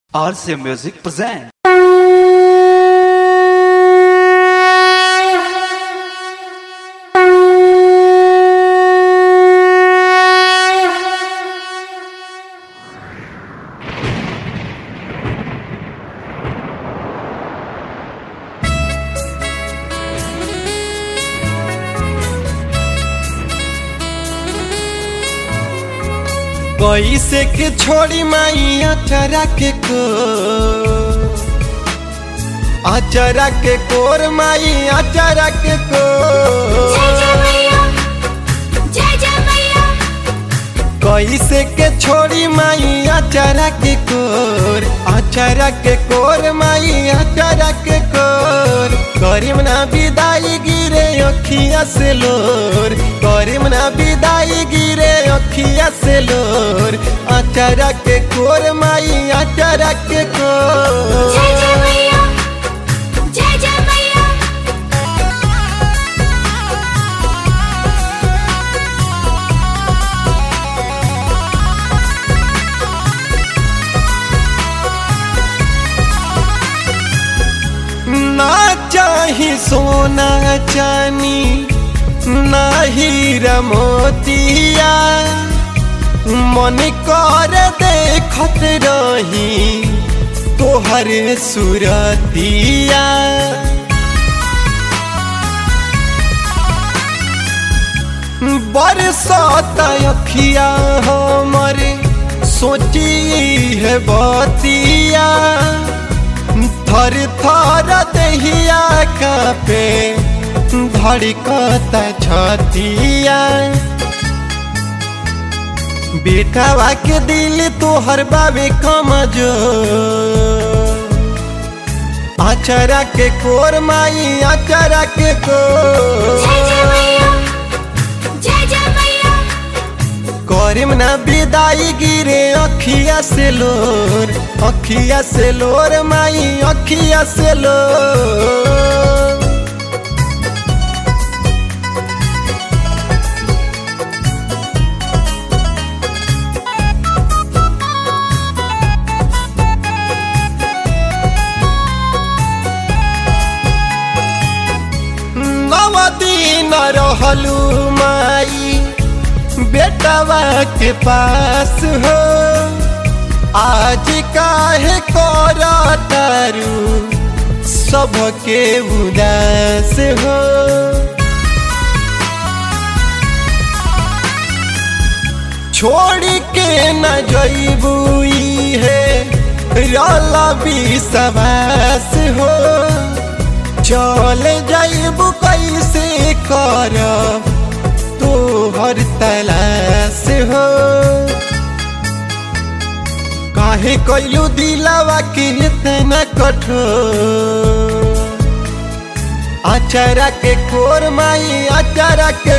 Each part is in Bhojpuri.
RC Music present. कैसे के छोड़ी माई अचरा के कोर माई अचरा के कैसे के छोड़ी माई अचरा के कोर माई अचरा के कोर करीम ना विदाई गिरे अखिया से लोर करीम ना विदाई गिरे अखिया से लोर अचरा के कोर माई अचरा के कोर ना चाही सोना चानी ना हीरा मोतिया मन कर देखत रही तोहर सुरतिया बरसात अखिया हमर सोची है बतिया थर थर दहिया कापे धड़कता छतिया बेटावा के दिल तोहर बाबे कमजो अचरा के कोर माई अचरा के करीम ना विदाई गिरे अखिया से लोर माई अखिया से लोर नवा दिन रहलू माई बेटवा के पास हो आज काहे करतारू सबके उदास हो छोड़ के न जइबू है रला विश्वास हो चल जइबू कैसे कर तोहर तलाश हो काहे कैलू दिलावा के इतना कठोर अचरा के कोर माई अचरा के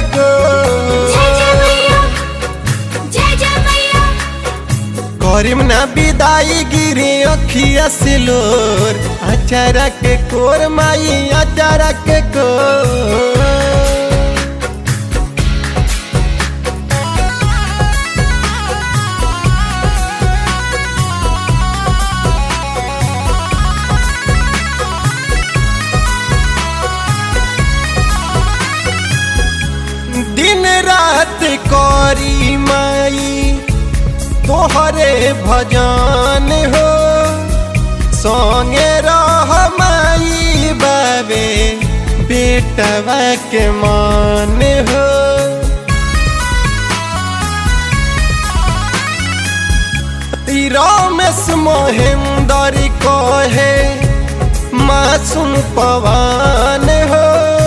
करीम ना विदाई गिरे अखिया से लोर अचरा के कोर माई अचरा के दिन रात करी माई तोहरे भजन हो संगे रह माई बाबे बेटवा के मान हो रमेश महेंद्र कहे मासूम पवन हो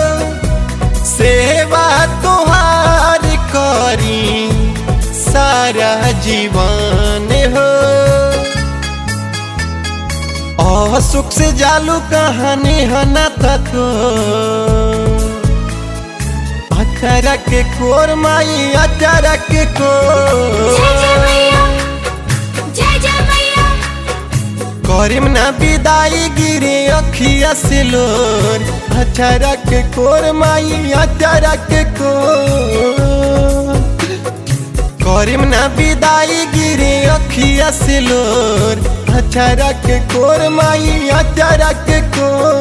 सेवा तोहार करी सारा जीवन हो सुख से जालू कहानी हना तो अचरा के कोर माई अचरा के करीम ना विदाई गिरे अखिया से लोर अचरा के कोर माई अचरा के करीम ना विदाई गिरे अखिया से लोर अचारा के कोर माई अचारा के कोर